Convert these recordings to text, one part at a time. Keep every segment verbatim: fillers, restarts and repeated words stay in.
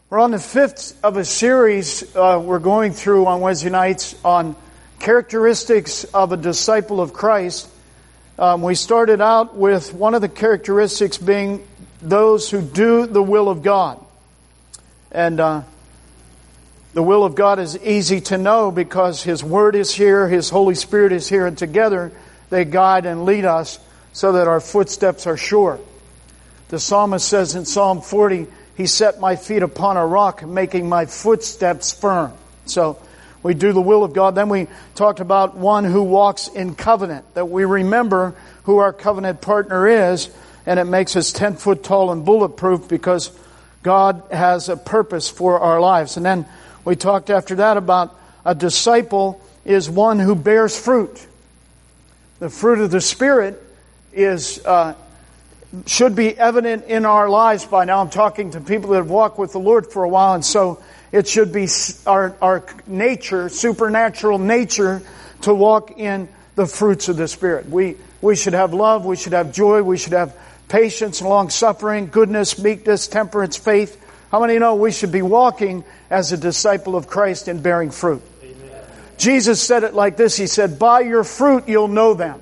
We're on the fifth of a series uh, we're going through on Wednesday nights on characteristics of a disciple of Christ. Um, we started out with one of the characteristics being those who do the will of God. And uh, the will of God is easy to know because His Word is here, His Holy Spirit is here, and together they guide and lead us so that our footsteps are sure. The psalmist says in Psalm forty, He set my feet upon a rock, making my footsteps firm. So we do the will of God. Then we talked about one who walks in covenant, that we remember who our covenant partner is, and it makes us ten foot tall and bulletproof because God has a purpose for our lives. And then we talked after that about a disciple is one who bears fruit. The fruit of the Spirit is uh, should be evident in our lives by now. I'm talking to people that have walked with the Lord for a while, and so it should be our, our nature, supernatural nature, to walk in the fruits of the Spirit. We we should have love, we should have joy, we should have patience, long-suffering, goodness, meekness, temperance, faith. How many know we should be walking as a disciple of Christ in bearing fruit? Amen. Jesus said it like this. He said, by your fruit you'll know them.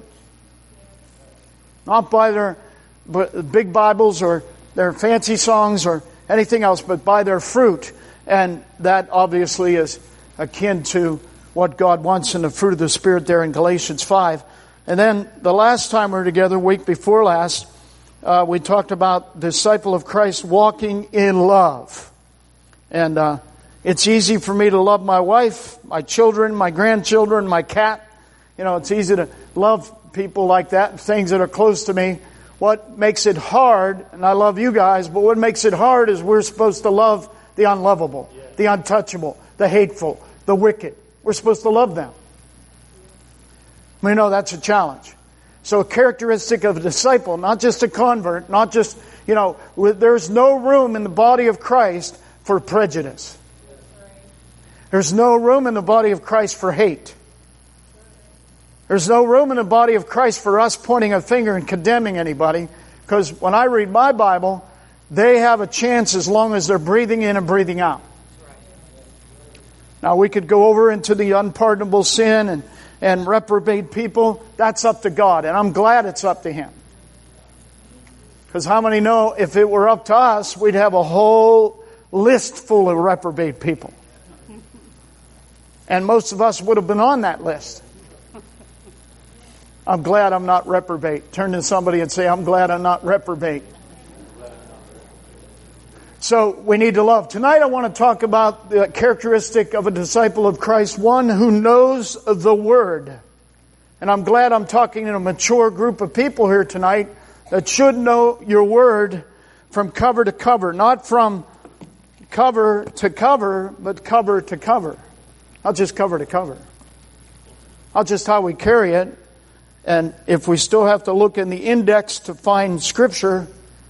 Not by their big Bibles or their fancy songs or anything else, but by their fruit. And that obviously is akin to what God wants in the fruit of the Spirit there in Galatians five. And then the last time we were together, week before last, uh, we talked about disciple of Christ walking in love. And uh, it's easy for me to love my wife, my children, my grandchildren, my cat. You know, it's easy to love people like that, things that are close to me. What makes it hard, and I love you guys, but what makes it hard is we're supposed to love the unlovable, the untouchable, the hateful, the wicked. We're supposed to love them. We know that's a challenge. So a characteristic of a disciple, not just a convert, not just, you know, there's no room in the body of Christ for prejudice. There's no room in the body of Christ for hate. There's no room in the body of Christ for us pointing a finger and condemning anybody. Because when I read my Bible, they have a chance as long as they're breathing in and breathing out. Now we could go over into the unpardonable sin and, and reprobate people. That's up to God. And I'm glad it's up to Him. Because how many know if it were up to us, we'd have a whole list full of reprobate people. And most of us would have been on that list. I'm glad I'm not reprobate. Turn to somebody and say, I'm glad I'm not reprobate. So we need to love. Tonight I want to talk about the characteristic of a disciple of Christ, one who knows the Word. And I'm glad I'm talking to a mature group of people here tonight that should know your Word from cover to cover. Not from cover to cover, but cover to cover. Not just cover to cover. Not just how we carry it. And if we still have to look in the index to find Scripture,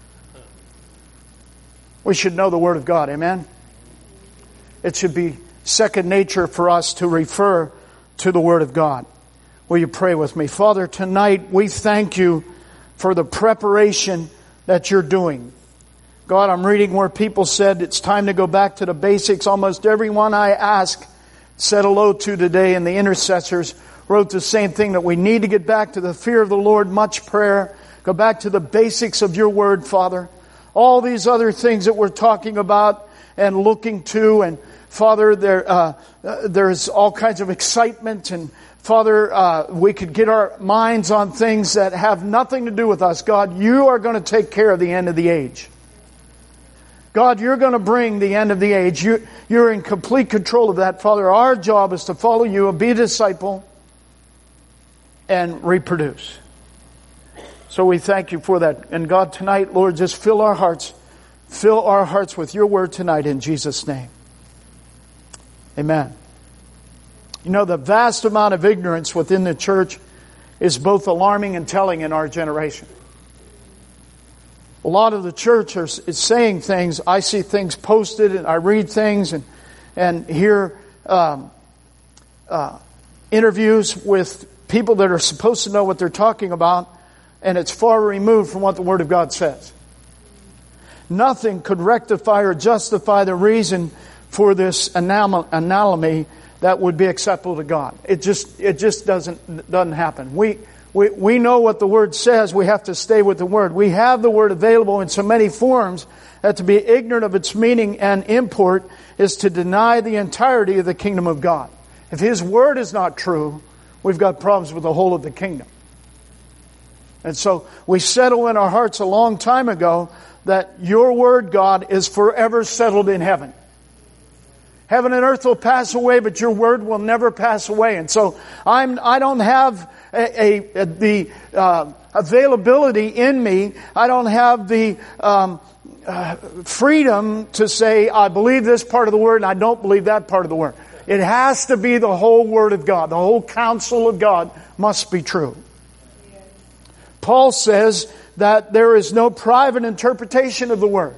we should know the Word of God. Amen? It should be second nature for us to refer to the Word of God. Will you pray with me? Father, tonight we thank You for the preparation that You're doing. God, I'm reading where people said it's time to go back to the basics. Almost everyone I asked said hello to today, and the intercessors wrote the same thing, that we need to get back to the fear of the Lord, much prayer, go back to the basics of Your Word, Father. All these other things that we're talking about and looking to, and Father, there uh, uh, there's all kinds of excitement, and Father, uh, we could get our minds on things that have nothing to do with us. God, You are going to take care of the end of the age. God, You're going to bring the end of the age. You, you're in complete control of that, Father. Our job is to follow You and be a disciple and reproduce. So we thank You for that. And God, tonight, Lord, just fill our hearts. Fill our hearts with Your Word tonight in Jesus' name. Amen. You know, the vast amount of ignorance within the church is both alarming and telling in our generation. A lot of the church are, is saying things. I see things posted and I read things and, and hear um, uh, interviews with people that are supposed to know what they're talking about, and it's far removed from what the Word of God says. nothing could rectify or justify the reason for this anom- anomaly that would be acceptable to God. It just it just doesn't doesn't happen. We we we know what the Word says. We have to stay with the Word. We have the Word available in so many forms that to be ignorant of its meaning and import is to deny the entirety of the kingdom of God. If His Word is not true, we've got problems with the whole of the kingdom. And so we settle in our hearts a long time ago that your Word, God, is forever settled in heaven. Heaven and earth will pass away, but your Word will never pass away. And so I'm, I don't have a, a, a the uh, availability in me. I don't have the um, uh, freedom to say, I believe this part of the Word and I don't believe that part of the Word. It has to be the whole Word of God. The whole counsel of God must be true. Paul says that there is no private interpretation of the Word.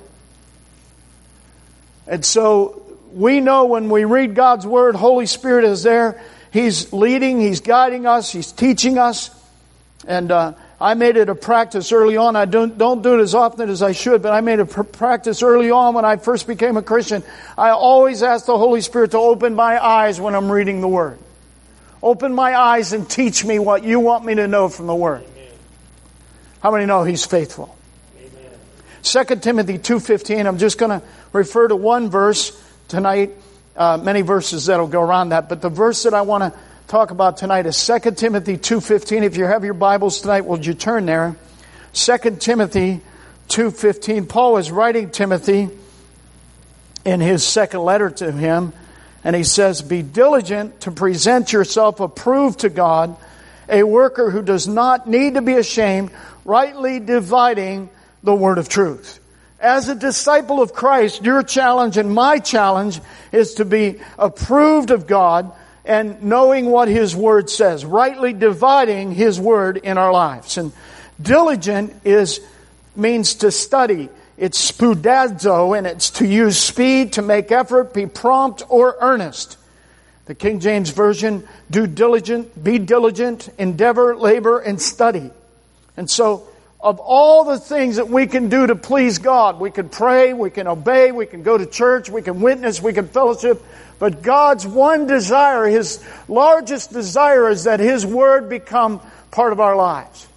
And so we know when we read God's Word, Holy Spirit is there. He's leading, He's guiding us, He's teaching us. And uh, I made it a practice early on. I don't, don't do it as often as I should, but I made a pr- practice early on when I first became a Christian. I always ask the Holy Spirit to open my eyes when I'm reading the Word. Open my eyes and teach me what you want me to know from the Word. How many know He's faithful? Amen. Second Timothy two fifteen. I'm just going to refer to one verse tonight. Uh, many verses that'll go around that. But the verse that I want to talk about tonight is Second Timothy two fifteen. If you have your Bibles tonight, would you turn there? Second Timothy two fifteen. Paul is writing Timothy in his second letter to him. And he says, be diligent to present yourself approved to God, a worker who does not need to be ashamed, rightly dividing the word of truth. As a disciple of Christ, your challenge and my challenge is to be approved of God and knowing what His Word says, rightly dividing His Word in our lives. And diligent is means to study. It's spoudazo, and it's to use speed, to make effort, be prompt or earnest. The King James Version, do diligent, be diligent, endeavor, labor, and study. And so, of all the things that we can do to please God, we can pray, we can obey, we can go to church, we can witness, we can fellowship. But God's one desire, His largest desire, is that His Word become part of our lives.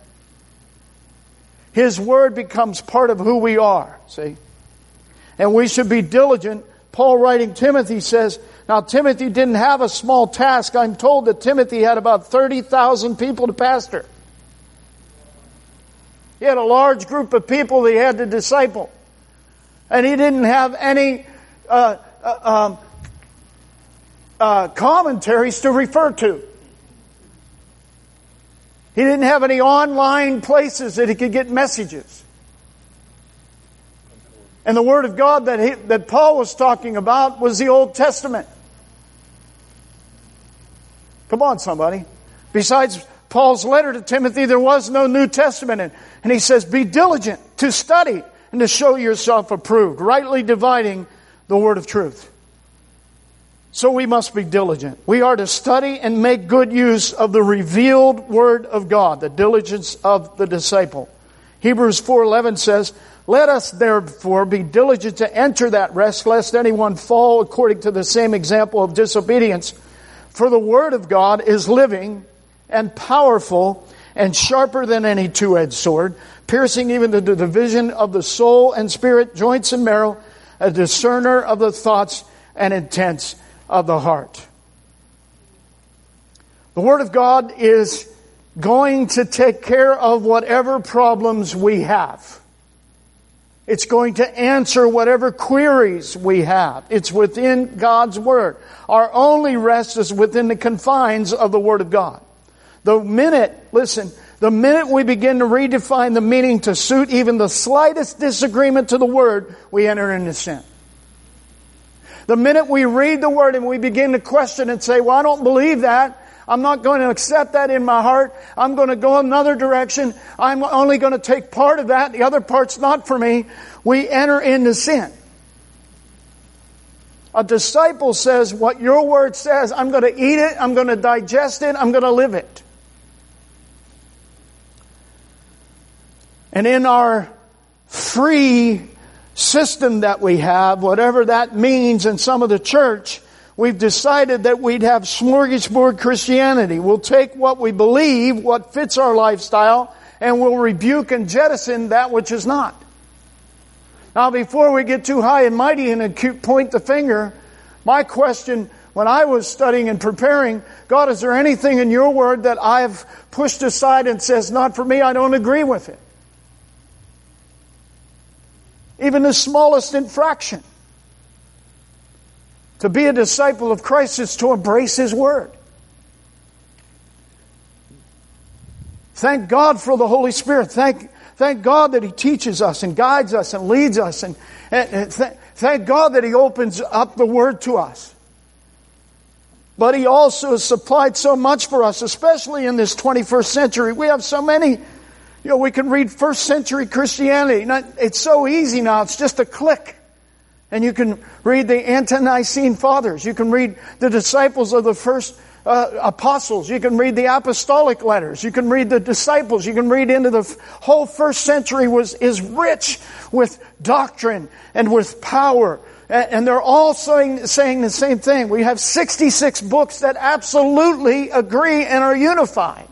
His Word becomes part of who we are, see? And we should be diligent. Paul writing Timothy says, now Timothy didn't have a small task. I'm told that Timothy had about thirty thousand people to pastor. He had a large group of people that he had to disciple. And he didn't have any uh, uh, um, uh, commentaries to refer to. He didn't have any online places that he could get messages. And the Word of God that, he, that Paul was talking about was the Old Testament. Come on, somebody. Besides Paul's letter to Timothy, there was no New Testament. And, and he says, be diligent to study and to show yourself approved, rightly dividing the word of truth. So we must be diligent. We are to study and make good use of the revealed Word of God, the diligence of the disciple. Hebrews four eleven says, let us therefore be diligent to enter that rest, lest anyone fall according to the same example of disobedience. For the Word of God is living and powerful and sharper than any two-edged sword, piercing even to the division of the soul and spirit, joints and marrow, a discerner of the thoughts and intents of the heart. The Word of God is going to take care of whatever problems we have. It's going to answer whatever queries we have. It's within God's Word. Our only rest is within the confines of the Word of God. The minute, listen, the minute we begin to redefine the meaning to suit even the slightest disagreement to the Word, we enter into sin. The minute we read the Word and we begin to question and say, well, I don't believe that. I'm not going to accept that in my heart. I'm going to go another direction. I'm only going to take part of that. The other part's not for me. We enter into sin. A disciple says, what your Word says, I'm going to eat it, I'm going to digest it, I'm going to live it. And in our free system that we have, whatever that means in some of the church, we've decided that we'd have smorgasbord Christianity. We'll take what we believe, what fits our lifestyle, and we'll rebuke and jettison that which is not. Now, before we get too high and mighty and point the finger, my question when I was studying and preparing, God, is there anything in your word that I've pushed aside and says, not for me, I don't agree with it? Even the smallest infraction. To be a disciple of Christ is to embrace His word. Thank God for the Holy Spirit. Thank Thank God that He teaches us and guides us and leads us. And, and th- thank God that He opens up the Word to us. But He also has supplied so much for us, especially in this twenty-first century. We have so many, you know, we can read first century Christianity. It's so easy now. It's just a click. And you can read the Ante-Nicene Fathers. You can read the disciples of the first Uh, apostles. You can read the apostolic letters. You can read the disciples. You can read into the f- whole first century was is rich with doctrine and with power. And, and they're all saying, saying the same thing. We have sixty-six books that absolutely agree and are unified.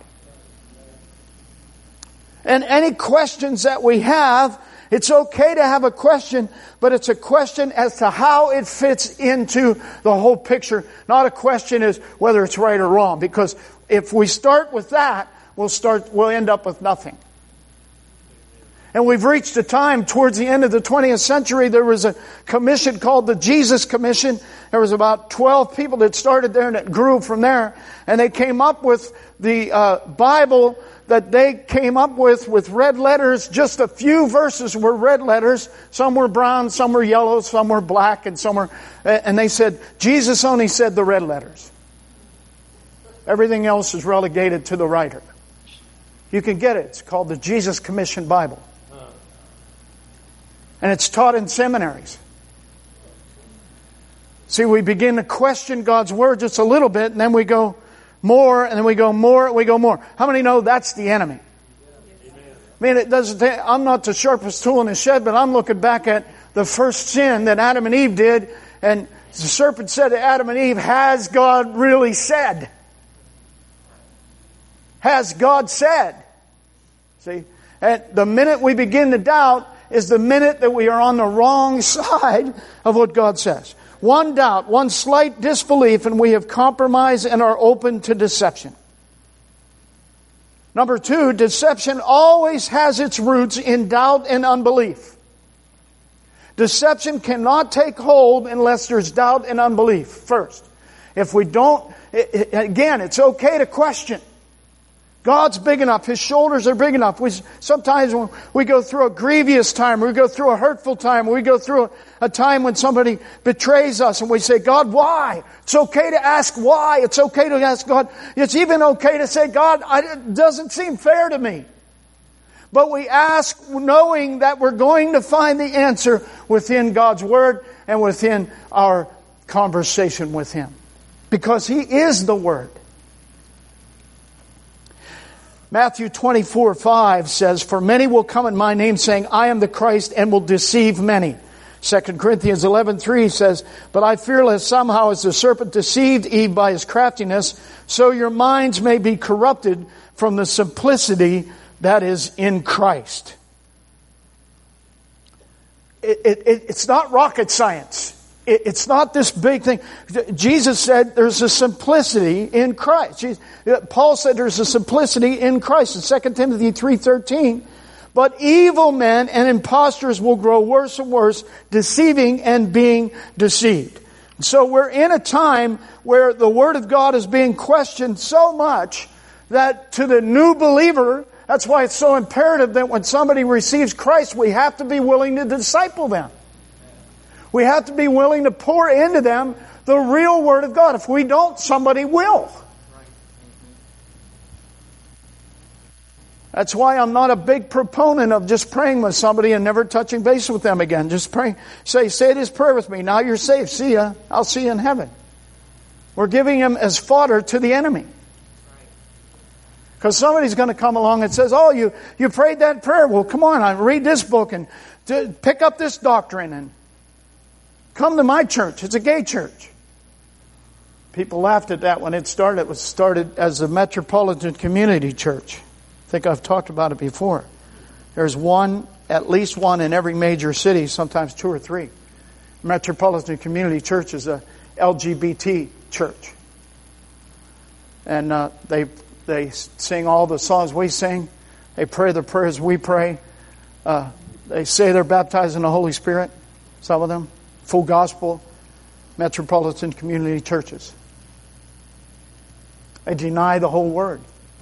And any questions that we have, it's okay to have a question, but it's a question as to how it fits into the whole picture. Not a question as whether it's right or wrong. Because if we start with that, we'll start, we'll end up with nothing. And we've reached a time towards the end of the twentieth century, there was a commission called the Jesus Commission. There was about twelve people that started there and it grew from there. And they came up with the uh, Bible that they came up with with red letters. Just a few verses were red letters. Some were brown, some were yellow, some were black, and some were... And they said, Jesus only said the red letters. Everything else is relegated to the writer. You can get it. It's called the Jesus Commission Bible. And it's taught in seminaries. See, we begin to question God's Word just a little bit, and then we go more, and then we go more, and we go more. How many know that's the enemy? Amen. I mean, it doesn't. I'm not the sharpest tool in the shed, but I'm looking back at the first sin that Adam and Eve did, and the serpent said to Adam and Eve, "Has God really said? Has God said?" See, and the minute we begin to doubt is the minute that we are on the wrong side of what God says. One doubt, one slight disbelief, and we have compromised and are open to deception. Number two, deception always has its roots in doubt and unbelief. Deception cannot take hold unless there's doubt and unbelief first. If we don't, again, it's okay to question. God's big enough. His shoulders are big enough. We, sometimes when we go through a grievous time, we go through a hurtful time, we go through a, a time when somebody betrays us and we say, God, why? It's okay to ask why. It's okay to ask God. It's even okay to say, God, I, it doesn't seem fair to me. But we ask knowing that we're going to find the answer within God's Word and within our conversation with Him. Because He is the Word. Matthew twenty-four five says, "For many will come in my name, saying, I am the Christ, and will deceive many." Second Corinthians eleven three says, "But I fear lest somehow as the serpent deceived Eve by his craftiness, so your minds may be corrupted from the simplicity that is in Christ." It, it, it's not rocket science. It, it's not this big thing. Jesus said there's a simplicity in Christ. Paul said there's a simplicity in Christ in Second Timothy three thirteen. "But evil men and impostors will grow worse and worse, deceiving and being deceived." So we're in a time where the Word of God is being questioned so much that to the new believer, that's why it's so imperative that when somebody receives Christ, we have to be willing to disciple them. We have to be willing to pour into them the real Word of God. If we don't, somebody will. That's why I'm not a big proponent of just praying with somebody and never touching base with them again. Just pray, say, say this prayer with me. Now you're saved. See ya. I'll see you in heaven. We're giving them as fodder to the enemy. Because somebody's going to come along and says, oh, you, you prayed that prayer. Well, come on, I read this book and to pick up this doctrine and come to my church. It's a gay church. People laughed at that when it started. It was started as a Metropolitan Community Church. I think I've talked about it before. There's one, at least one in every major city, sometimes two or three. Metropolitan Community Church is a L G B T church. And uh, they they sing all the songs we sing. They pray the prayers we pray. Uh, they say they're baptized in the Holy Spirit, some of them. Full gospel, Metropolitan Community Churches. They deny the whole word.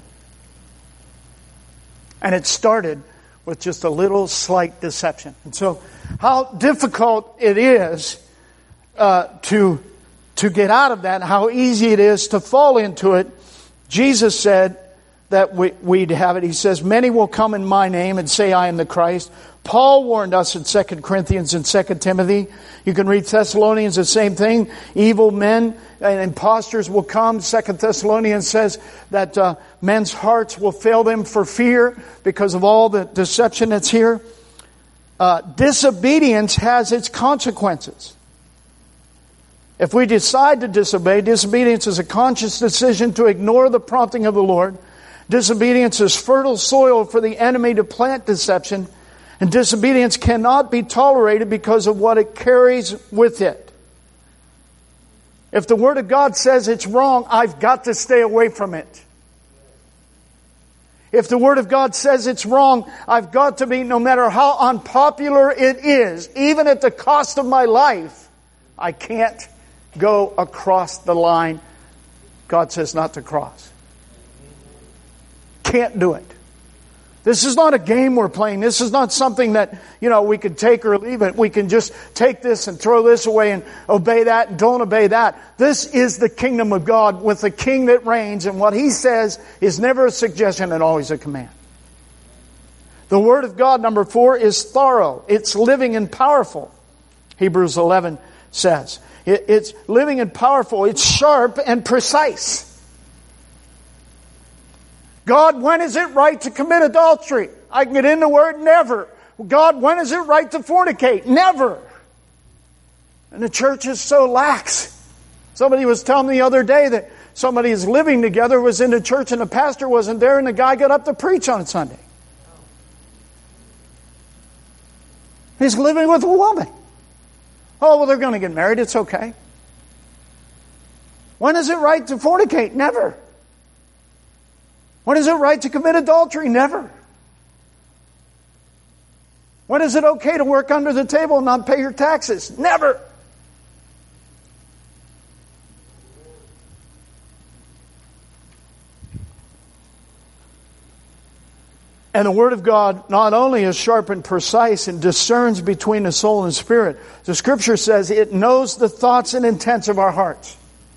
And it started with just a little slight deception. And so how difficult it is uh, to, to get out of that, how easy it is to fall into it. Jesus said that we, we'd have it. He says, many will come in my name and say I am the Christ. Paul warned us in Second Corinthians and Second Timothy. You can read Thessalonians, the same thing. Evil men and impostors will come. Second Thessalonians says that uh, men's hearts will fail them for fear because of all the deception that's here. Uh, disobedience has its consequences. If we decide to disobey, disobedience is a conscious decision to ignore the prompting of the Lord. Disobedience is fertile soil for the enemy to plant deception. And disobedience cannot be tolerated because of what it carries with it. If the Word of God says it's wrong, I've got to stay away from it. If the Word of God says it's wrong, I've got to be, no matter how unpopular it is, even at the cost of my life, I can't go across the line God says not to cross. Can't do it. This is not a game we're playing. This is not something that, you know, we could take or leave it. We can just take this and throw this away and obey that and don't obey that. This is the kingdom of God with the King that reigns, and what He says is never a suggestion and always a command. The Word of God, number four, is thorough. It's living and powerful. Hebrews eleven says. It's living and powerful. It's sharp and precise. God, when is it right to commit adultery? I can get into the word, never. God, when is it right to fornicate? Never. And the church is so lax. Somebody was telling me the other day that somebody is living together, was in the church, and the pastor wasn't there, and the guy got up to preach on Sunday. He's living with a woman. Oh, well, they're going to get married. It's okay. When is it right to fornicate? Never. When is it right to commit adultery? Never. When is it okay to work under the table and not pay your taxes? Never. And the Word of God not only is sharp and precise and discerns between the soul and spirit, the Scripture says it knows the thoughts and intents of our hearts.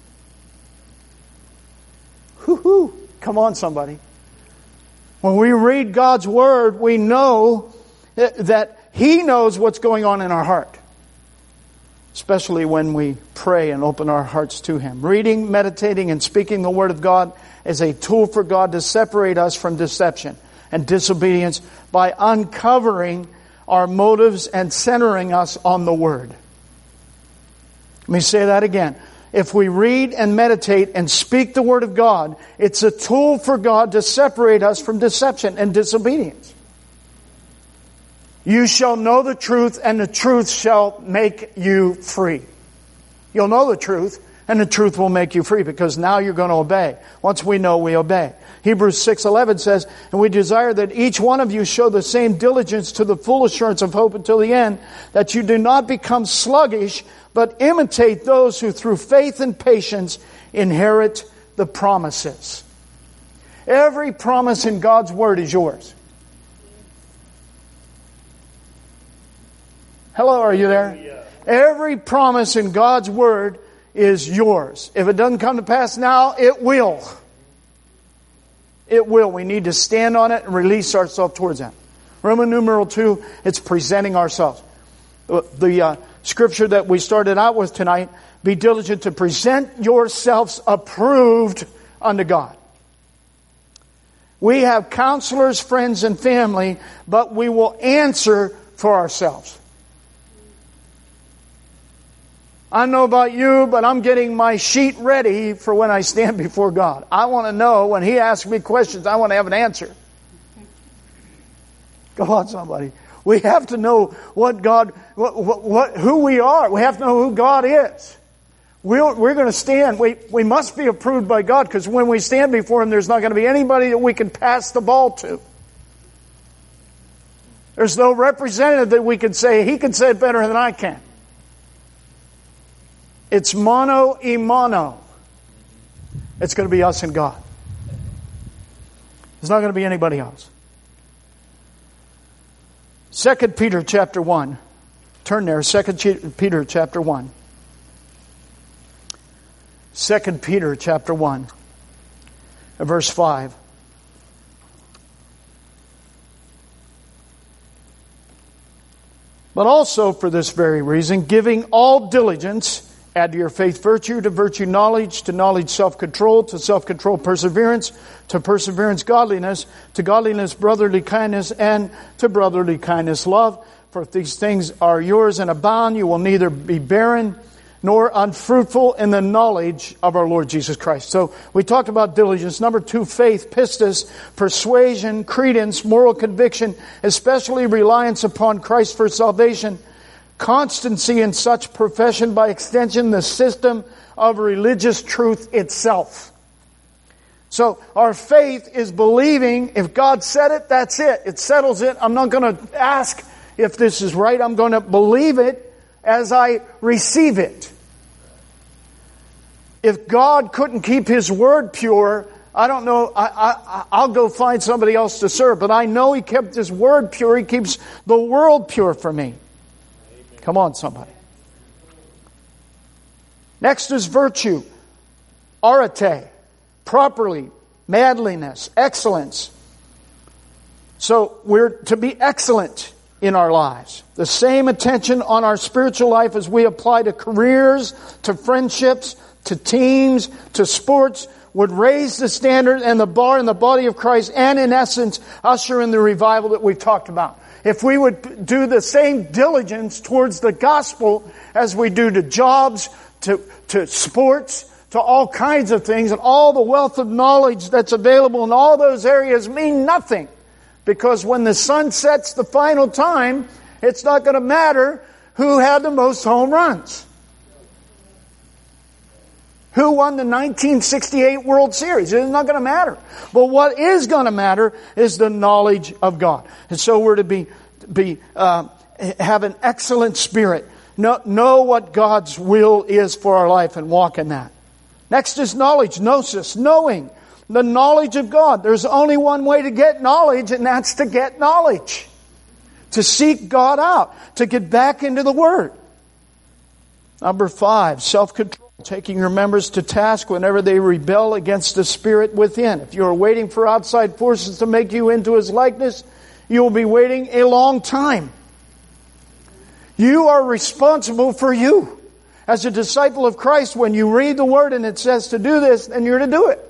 Hoo-hoo. Come on, somebody. When we read God's Word, we know that He knows what's going on in our heart. Especially when we pray and open our hearts to Him. Reading, meditating, and speaking the Word of God is a tool for God to separate us from deception and disobedience by uncovering our motives and centering us on the Word. Let me say that again. If we read and meditate and speak the Word of God, it's a tool for God to separate us from deception and disobedience. You shall know the truth, and the truth shall make you free. You'll know the truth, and the truth will make you free, because now you're going to obey. Once we know, we obey. Hebrews six eleven says, and we desire that each one of you show the same diligence to the full assurance of hope until the end, that you do not become sluggish, but imitate those who through faith and patience inherit the promises. Every promise in God's Word is yours. Hello, are you there? Every promise in God's Word is yours. If it doesn't come to pass now, it will. It will. We need to stand on it and release ourselves towards that. Roman numeral two, it's presenting ourselves. The uh, scripture that we started out with tonight, be diligent to present yourselves approved unto God. We have counselors, friends, and family, but we will answer for ourselves. I don't know about you, but I'm getting my sheet ready for when I stand before God. I want to know when He asks me questions, I want to have an answer. Go on, somebody. We have to know what God, what, what, what who we are. We have to know who God is. We're, we're going to stand. We, we must be approved by God, because when we stand before Him, there's not going to be anybody that we can pass the ball to. There's no representative that we can say, he can say it better than I can. It's mono e mono. It's going to be us and God. There's not going to be anybody else. Second Peter chapter one. Turn there. Second Peter chapter one. Second Peter chapter one. Verse five. But also for this very reason, giving all diligence, add to your faith virtue, to virtue knowledge, to knowledge self-control, to self-control perseverance, to perseverance godliness, to godliness brotherly kindness, and to brotherly kindness love. For if these things are yours and abound, you will neither be barren nor unfruitful in the knowledge of our Lord Jesus Christ. So we talked about diligence. Number two, faith, pistis, persuasion, credence, moral conviction, especially reliance upon Christ for salvation, constancy in such profession, by extension, the system of religious truth itself. So our faith is believing if God said it, that's it. It settles it. I'm not going to ask if this is right. I'm going to believe it as I receive it. If God couldn't keep His Word pure, I don't know, I, I, I'll go find somebody else to serve. But I know He kept His Word pure. He keeps the world pure for me. Come on, somebody. Next is virtue. Arete. Properly. Manliness. Excellence. So we're to be excellent in our lives. The same attention on our spiritual life as we apply to careers, to friendships, to teams, to sports, would raise the standard and the bar in the body of Christ, and in essence, usher in the revival that we've talked about. If we would do the same diligence towards the gospel as we do to jobs, to, to sports, to all kinds of things, and all the wealth of knowledge that's available in all those areas mean nothing. Because when the sun sets the final time, it's not going to matter who had the most home runs. Who won the nineteen sixty-eight World Series? It's not going to matter. But what is going to matter is the knowledge of God. And so we're to be, be uh, have an excellent spirit. Know, know what God's will is for our life and walk in that. Next is knowledge, gnosis, knowing. The knowledge of God. There's only one way to get knowledge, and that's to get knowledge. To seek God out. To get back into the Word. Number five, self-control. Taking your members to task whenever they rebel against the Spirit within. If you are waiting for outside forces to make you into His likeness, you will be waiting a long time. You are responsible for you. As a disciple of Christ, when you read the Word and it says to do this, then you're to do it.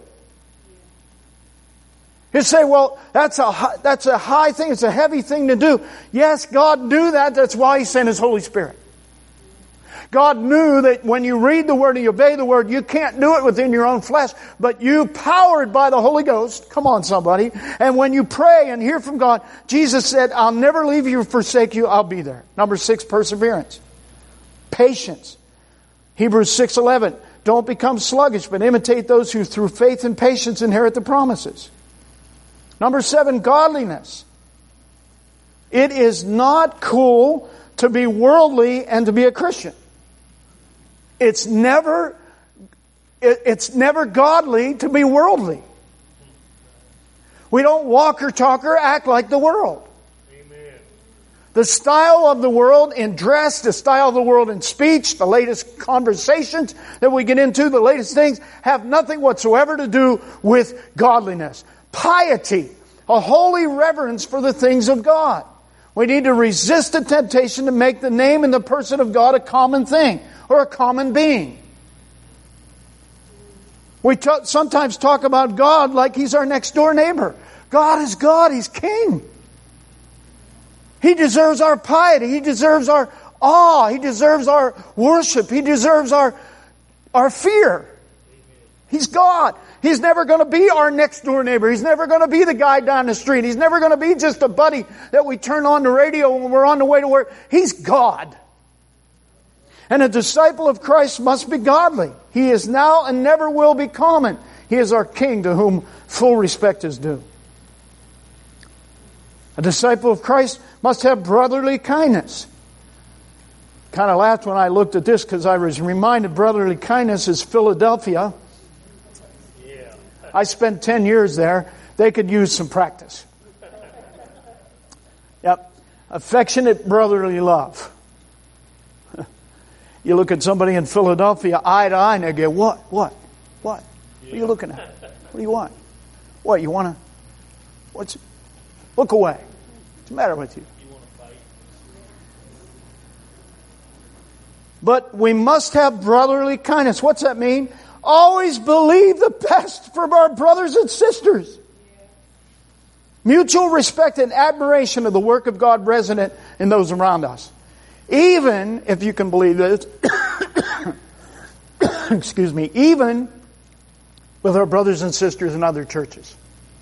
You say, well, that's a high, that's a high thing. It's a heavy thing to do. Yes, God knew that. That's why He sent His Holy Spirit. God knew that when you read the Word and you obey the Word, you can't do it within your own flesh, but you, powered by the Holy Ghost, come on somebody, and when you pray and hear from God, Jesus said, I'll never leave you or forsake you, I'll be there. Number six, perseverance. Patience. Hebrews six eleven, don't become sluggish, but imitate those who through faith and patience inherit the promises. Number seven, godliness. It is not cool to be worldly and to be a Christian. It's never, it's never godly to be worldly. We don't walk or talk or act like the world. Amen. The style of the world in dress, the style of the world in speech, the latest conversations that we get into, the latest things, have nothing whatsoever to do with godliness. Piety, a holy reverence for the things of God. We need to resist the temptation to make the name and the person of God a common thing or a common being. We t- sometimes talk about God like He's our next door neighbor. God is God. He's King. He deserves our piety. He deserves our awe. He deserves our worship. He deserves our, our fear. He's God. He's never going to be our next door neighbor. He's never going to be the guy down the street. He's never going to be just a buddy that we turn on the radio when we're on the way to work. He's God. And a disciple of Christ must be godly. He is now and never will be common. He is our King to whom full respect is due. A disciple of Christ must have brotherly kindness. Kind of laughed when I looked at this because I was reminded brotherly kindness is Philadelphia. Yeah. I spent ten years there. They could use some practice. Yep. Affectionate brotherly love. You look at somebody in Philadelphia eye to eye and they go, what? What? What? Yeah. What are you looking at? What do you want? What, you want to? What's? Look away. What's the matter with you? You want to fight? But we must have brotherly kindness. What's that mean? Always believe the best from our brothers and sisters. Mutual respect and admiration of the work of God resident in those around us. Even, if you can believe this, excuse me, even with our brothers and sisters in other churches.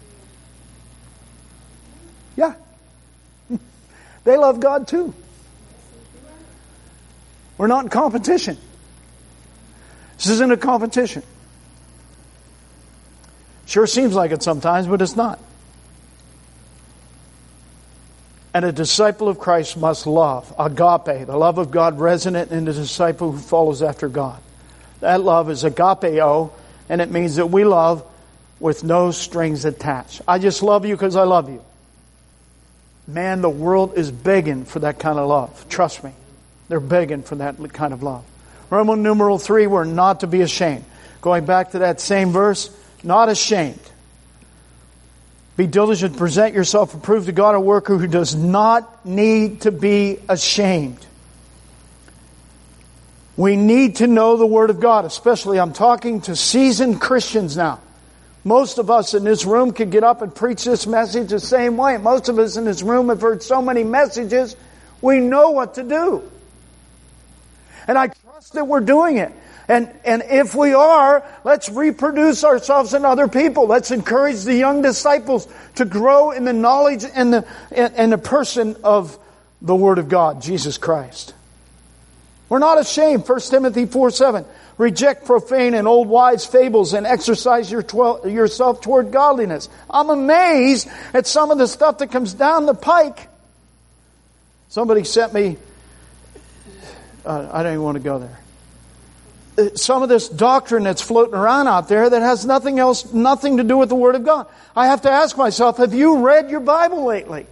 Yeah. They love God too. We're not in competition. This isn't a competition. Sure seems like it sometimes, but it's not. And a disciple of Christ must love. Agape, the love of God resonant in the disciple who follows after God. That love is agapeo, and it means that we love with no strings attached. I just love you because I love you. Man, the world is begging for that kind of love. Trust me. They're begging for that kind of love. Roman numeral three, we're not to be ashamed. Going back to that same verse, not ashamed. Be diligent, present yourself approved to God, a worker who does not need to be ashamed. We need to know the Word of God, especially I'm talking to seasoned Christians now. Most of us in this room could get up and preach this message the same way. Most of us in this room have heard so many messages, we know what to do. And I trust that we're doing it. And and if we are, let's reproduce ourselves in other people. Let's encourage the young disciples to grow in the knowledge and the and the person of the Word of God, Jesus Christ. We're not ashamed. First Timothy four seven. Reject profane and old wives' fables and exercise your twel- yourself toward godliness. I'm amazed at some of the stuff that comes down the pike. Somebody sent me, uh, I don't even want to go there. Some of this doctrine that's floating around out there that has nothing else, nothing to do with the Word of God. I have to ask myself, have you read your Bible lately?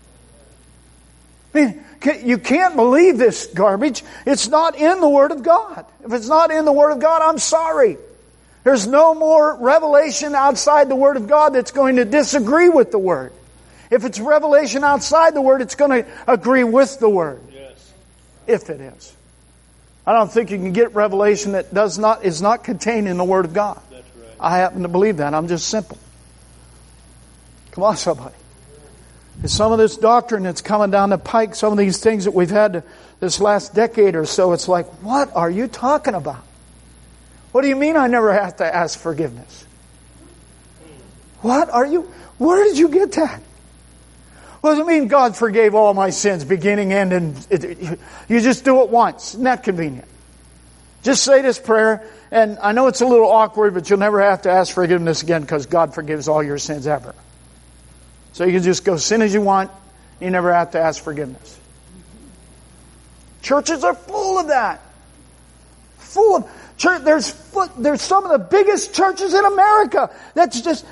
I mean, you can't believe this garbage. It's not in the Word of God. If it's not in the Word of God, I'm sorry. There's no more revelation outside the Word of God that's going to disagree with the Word. If it's revelation outside the Word, it's going to agree with the Word. Yes. If it is. I don't think you can get revelation that does not is not contained in the Word of God. That's right. I happen to believe that. I'm just simple. Come on, somebody. And some of this doctrine that's coming down the pike, some of these things that we've had this last decade or so, it's like, what are you talking about? What do you mean I never have to ask forgiveness? What are you... Where did you get that? What does it mean God forgave all my sins, beginning, end, and it, you just do it once? Isn't that convenient? Just say this prayer, and I know it's a little awkward, but you'll never have to ask forgiveness again because God forgives all your sins ever. So you can just go sin as you want, you never have to ask forgiveness. Churches are full of that. Full of church. There's there's some of the biggest churches in America that's just...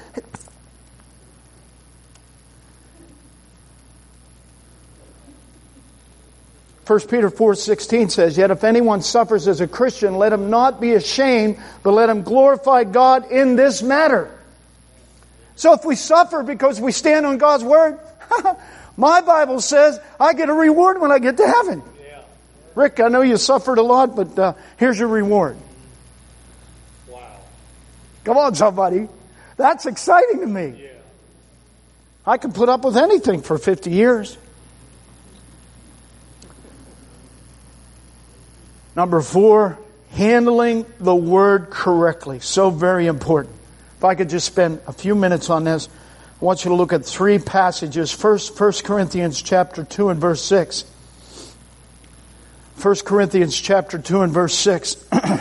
First Peter four sixteen says, yet if anyone suffers as a Christian, let him not be ashamed, but let him glorify God in this matter. So if we suffer because we stand on God's Word, my Bible says I get a reward when I get to heaven. Yeah. Rick, I know you suffered a lot, but uh, here's your reward. Wow. Come on, somebody. That's exciting to me. Yeah. I can put up with anything for fifty years. Number four, handling the Word correctly. So very important. If I could just spend a few minutes on this, I want you to look at three passages. First, First Corinthians chapter two and verse six. First Corinthians chapter two and verse six.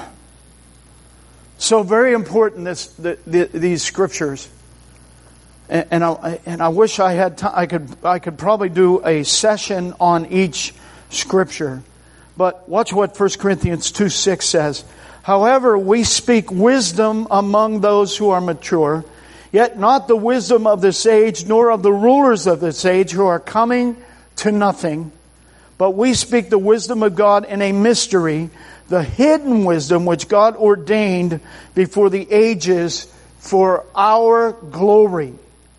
So very important, this, the, the, these scriptures. And, and, I, and I wish I had time. I could, I could probably do a session on each scripture. But watch what First Corinthians two six says. However, we speak wisdom among those who are mature, yet not the wisdom of this age, nor of the rulers of this age who are coming to nothing. But we speak the wisdom of God in a mystery, the hidden wisdom which God ordained before the ages for our glory.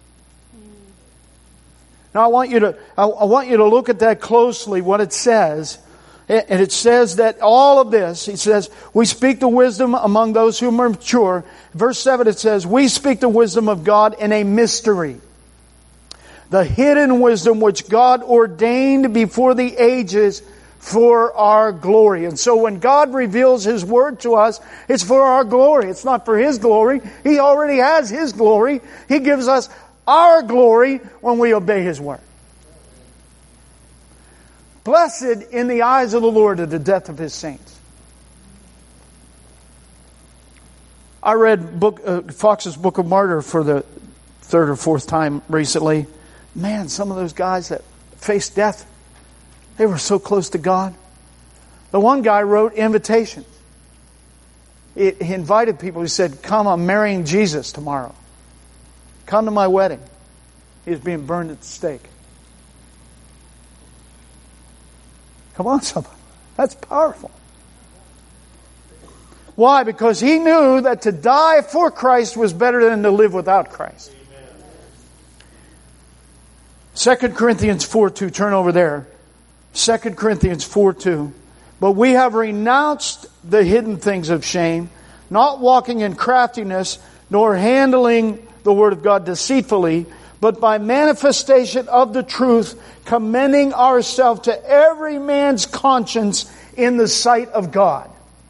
Now I want you to, I want you to look at that closely, what it says. And it says that all of this, he says, we speak the wisdom among those who are mature. Verse seven, it says, we speak the wisdom of God in a mystery. The hidden wisdom which God ordained before the ages for our glory. And so when God reveals His Word to us, it's for our glory. It's not for His glory. He already has His glory. He gives us our glory when we obey His Word. Blessed in the eyes of the Lord are the death of His saints. I read book, uh, Fox's Book of Martyr for the third or fourth time recently. Man, some of those guys that faced death, they were so close to God. The one guy wrote invitations. He, he invited people. He said, come, I'm marrying Jesus tomorrow. Come to my wedding. He was being burned at the stake. Come on, somebody. That's powerful. Why? Because he knew that to die for Christ was better than to live without Christ. Second Corinthians four two. Turn over there. Second Corinthians four two. But we have renounced the hidden things of shame, not walking in craftiness, nor handling the Word of God deceitfully, but by manifestation of the truth, commending ourselves to every man's conscience in the sight of God.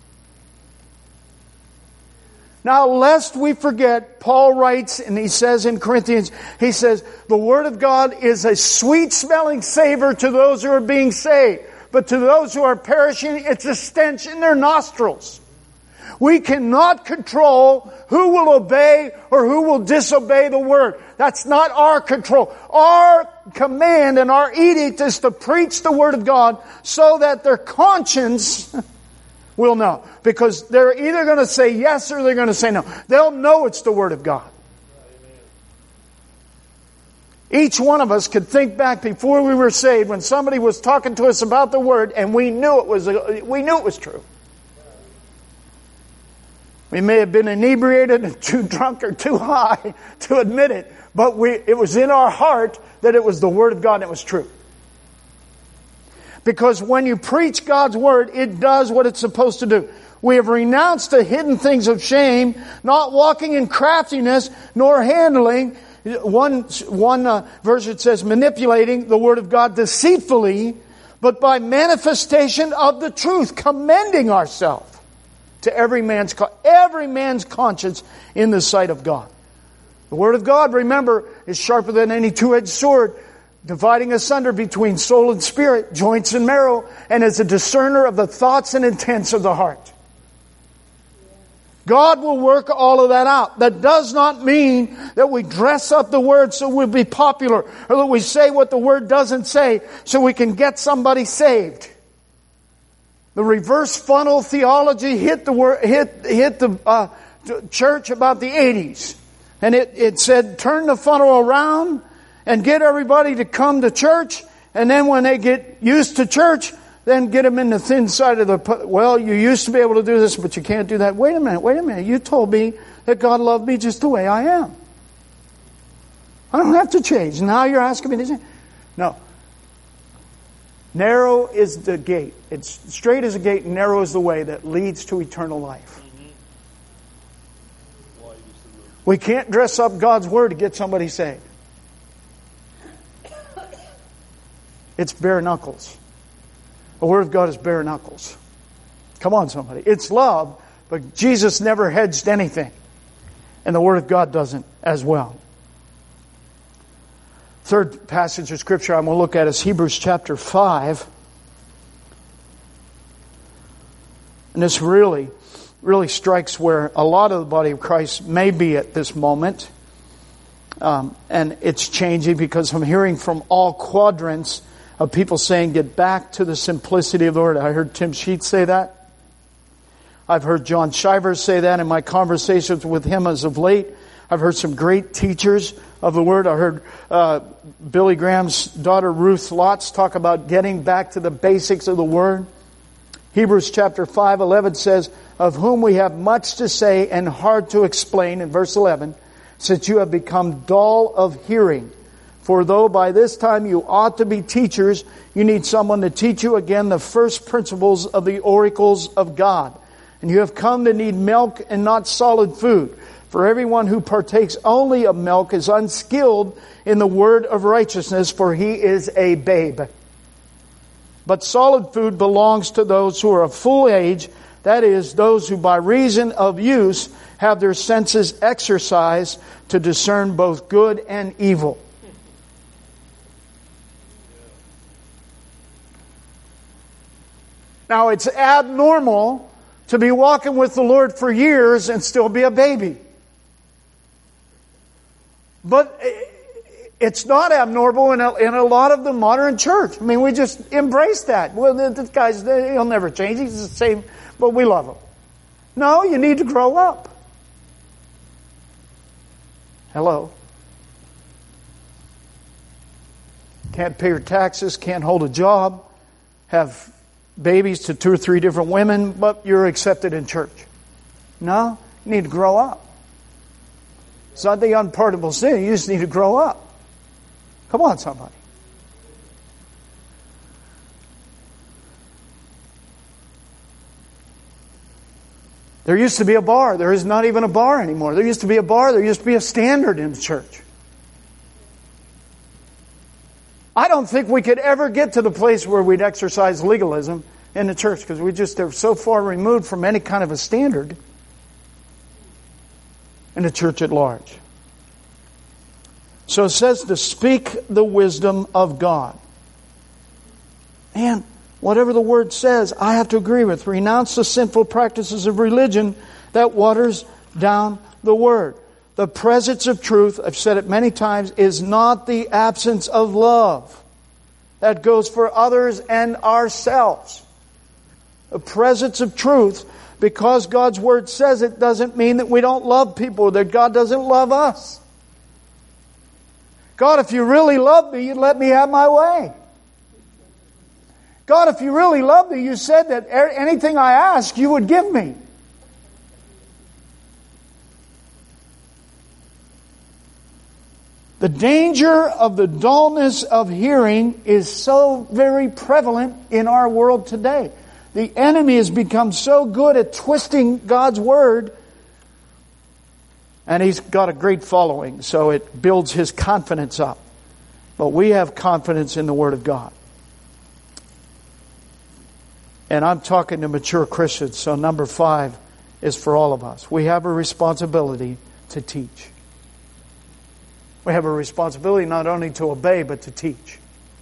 Now, lest we forget, Paul writes, and he says in Corinthians, he says, the Word of God is a sweet-smelling savor to those who are being saved. But to those who are perishing, it's a stench in their nostrils. We cannot control who will obey or who will disobey the Word. That's not our control. Our command and our edict is to preach the Word of God so that their conscience will know. Because they're either going to say yes or they're going to say no. They'll know it's the Word of God. Each one of us could think back before we were saved when somebody was talking to us about the Word and we knew it was, we knew it was true. We may have been inebriated and too drunk or too high to admit it, but we, it was in our heart that it was the Word of God and it was true. Because when you preach God's Word, it does what it's supposed to do. We have renounced the hidden things of shame, not walking in craftiness, nor handling. One, one uh, verse it says, manipulating the Word of God deceitfully, but by manifestation of the truth, commending ourselves to every man's every man's conscience in the sight of God. The Word of God, remember, is sharper than any two-edged sword, dividing asunder between soul and spirit, joints and marrow, and is a discerner of the thoughts and intents of the heart. God will work all of that out. That does not mean that we dress up the Word so we'll be popular, or that we say what the Word doesn't say so we can get somebody saved. The reverse funnel theology hit the word, hit hit the uh, church about the eighties, and it it said turn the funnel around and get everybody to come to church, and then when they get used to church, then get them in the thin side of the. Well, you used to be able to do this, but you can't do that. Wait a minute, wait a minute. You told me that God loved me just the way I am. I don't have to change. Now you're asking me to change. No. Narrow is the gate. It's straight as a gate, and narrow is the way that leads to eternal life. We can't dress up God's Word to get somebody saved. It's bare knuckles. The Word of God is bare knuckles. Come on, somebody. It's love, but Jesus never hedged anything. And the Word of God doesn't as well. Third passage of Scripture I'm going to look at is Hebrews chapter five. And this really, really strikes where a lot of the body of Christ may be at this moment. Um, and it's changing because I'm hearing from all quadrants of people saying, get back to the simplicity of the Word. I heard Tim Sheets say that. I've heard John Shivers say that in my conversations with him as of late. I've heard some great teachers of the Word. I heard uh, Billy Graham's daughter Ruth Lotz talk about getting back to the basics of the Word. Hebrews chapter five eleven says, of whom we have much to say and hard to explain, in verse eleven, since you have become dull of hearing. For though by this time you ought to be teachers, you need someone to teach you again the first principles of the oracles of God. And you have come to need milk and not solid food. For everyone who partakes only of milk is unskilled in the word of righteousness, for he is a babe. But solid food belongs to those who are of full age, that is, those who by reason of use have their senses exercised to discern both good and evil. Now, it's abnormal to be walking with the Lord for years and still be a baby. But it's not abnormal in a, in a lot of the modern church. I mean, we just embrace that. Well, this guy's, he'll never change. He's the same, but we love him. No, you need to grow up. Hello. Can't pay your taxes, can't hold a job, have babies to two or three different women, but you're accepted in church. No, you need to grow up. It's not the unpardonable sin. You just need to grow up. Come on, somebody. There used to be a bar. There is not even a bar anymore. There used to be a bar. There used to be a standard in the church. I don't think we could ever get to the place where we'd exercise legalism in the church because we just are so far removed from any kind of a standard in the church at large. So it says to speak the wisdom of God. And whatever the Word says, I have to agree with. Renounce the sinful practices of religion that waters down the Word. The presence of truth, I've said it many times, is not the absence of love. That goes for others and ourselves. The presence of truth, because God's Word says it, doesn't mean that we don't love people, that God doesn't love us. God, if you really love me, you'd let me have my way. God, if you really love me, you said that anything I ask, you would give me. The danger of the dullness of hearing is so very prevalent in our world today. The enemy has become so good at twisting God's Word, and he's got a great following, so it builds his confidence up. But we have confidence in the Word of God. And I'm talking to mature Christians, so number five is for all of us. We have a responsibility to teach. We have a responsibility not only to obey, but to teach.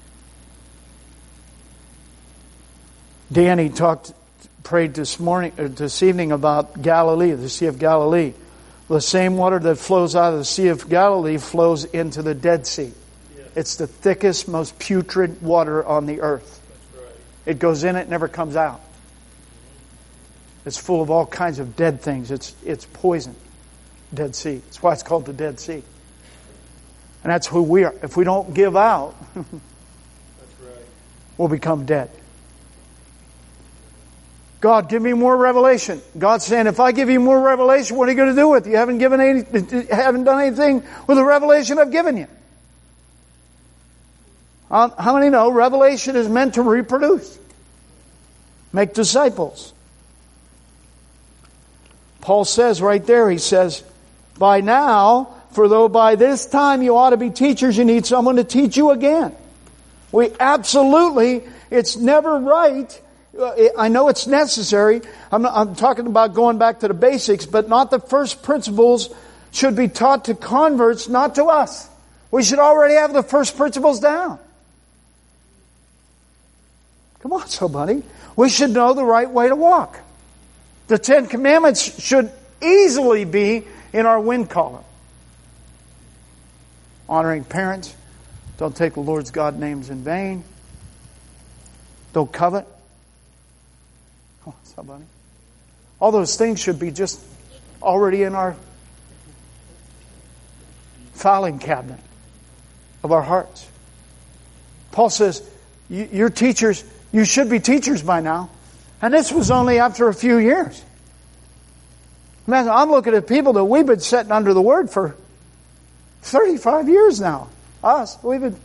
Danny talked, prayed this morning, or this evening about Galilee, the Sea of Galilee. The same water that flows out of the Sea of Galilee flows into the Dead Sea. Yes. It's the thickest, most putrid water on the earth. That's right. It goes in, it never comes out. It's full of all kinds of dead things. It's it's poison. Dead Sea. That's why it's called the Dead Sea. And that's who we are. If we don't give out, that's right, we'll become dead. God, give me more revelation. God's saying, if I give you more revelation, what are you going to do with it? You haven't given any, haven't done anything with the revelation I've given you. Um, how many know revelation is meant to reproduce? Make disciples. Paul says right there, he says, by now, for though by this time you ought to be teachers, you need someone to teach you again. We absolutely, it's never right. I know it's necessary. I'm, not, I'm talking about going back to the basics, but not the first principles should be taught to converts, not to us. We should already have the first principles down. Come on, somebody. We should know the right way to walk. The Ten Commandments should easily be in our win column. Honoring parents. Don't take the Lord's God names in vain. Don't covet. Come on, somebody. All those things should be just already in our filing cabinet of our hearts. Paul says, you're teachers, you should be teachers by now. And this was only after a few years. Man, I'm looking at people that we've been sitting under the Word for thirty-five years now. Us, we've been...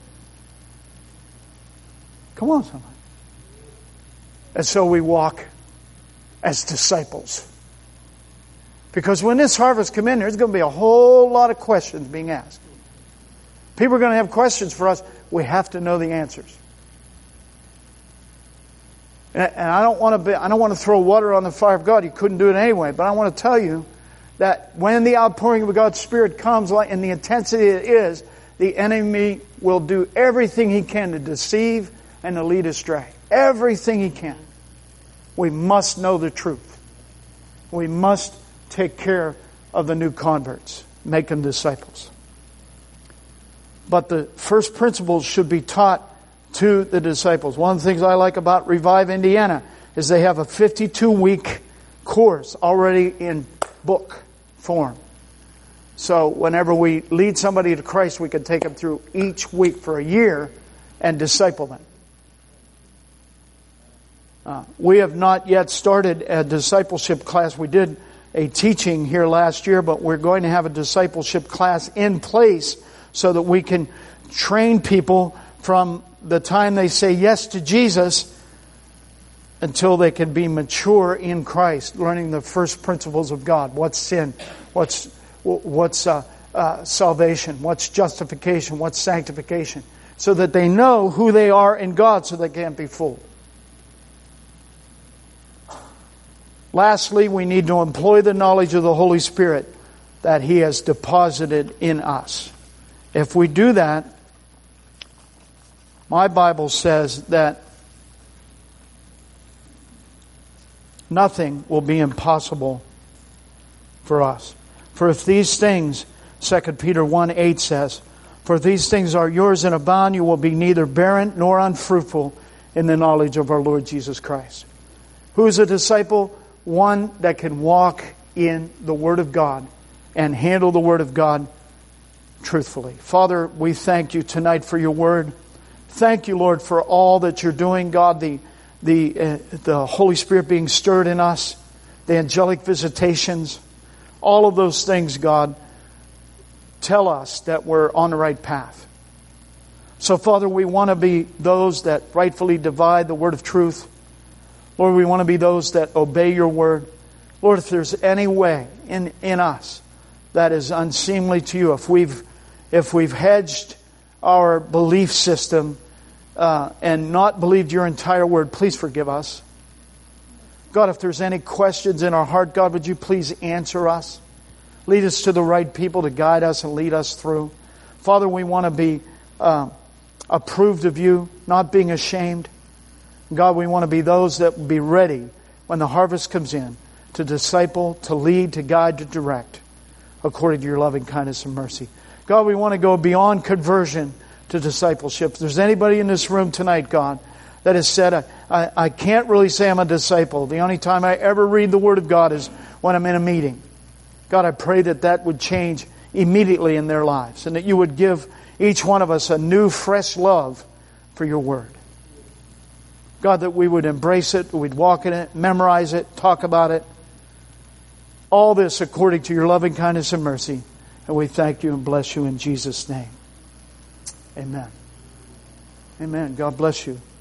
Come on, somebody. And so we walk as disciples. Because when this harvest comes in, there's going to be a whole lot of questions being asked. People are going to have questions for us. We have to know the answers. And I don't want to be, I don't want to throw water on the fire of God. You couldn't do it anyway. But I want to tell you that when the outpouring of God's Spirit comes in the intensity it is, the enemy will do everything he can to deceive and to lead astray. Everything he can. We must know the truth. We must take care of the new converts. Make them disciples. But the first principles should be taught to the disciples. One of the things I like about Revive Indiana is they have a fifty-two week course already in book form. So whenever we lead somebody to Christ, we can take them through each week for a year and disciple them. Uh, we have not yet started a discipleship class. We did a teaching here last year, but we're going to have a discipleship class in place so that we can train people from the time they say yes to Jesus until they can be mature in Christ, learning the first principles of God. What's sin? What's what's uh, uh, salvation? What's justification? What's sanctification? So that they know who they are in God so they can't be fooled. Lastly, we need to employ the knowledge of the Holy Spirit that He has deposited in us. If we do that, my Bible says that nothing will be impossible for us. For if these things, Second Peter one eight says, for if these things are yours and abound, you will be neither barren nor unfruitful in the knowledge of our Lord Jesus Christ. Who is a disciple? One that can walk in the Word of God and handle the Word of God truthfully. Father, we thank You tonight for Your Word. Thank You, Lord, for all that You're doing, God, the the uh, the Holy Spirit being stirred in us, the angelic visitations, all of those things, God, tell us that we're on the right path. So, Father, we want to be those that rightfully divide the word of truth. Lord, we want to be those that obey Your word. Lord, if there's any way in, in us that is unseemly to You, if we've if we've hedged our belief system uh, and not believed Your entire word, please forgive us. God, if there's any questions in our heart, God, would You please answer us? Lead us to the right people to guide us and lead us through. Father, we want to be uh, approved of You, not being ashamed. God, we want to be those that will be ready when the harvest comes in to disciple, to lead, to guide, to direct according to Your loving kindness and mercy. God, we want to go beyond conversion to discipleship. If there's anybody in this room tonight, God, that has said, I, I, I can't really say I'm a disciple. The only time I ever read the Word of God is when I'm in a meeting. God, I pray that that would change immediately in their lives and that You would give each one of us a new, fresh love for Your Word. God, that we would embrace it, we'd walk in it, memorize it, talk about it. All this according to Your loving kindness and mercy. And we thank You and bless You in Jesus' name. Amen. Amen. God bless you.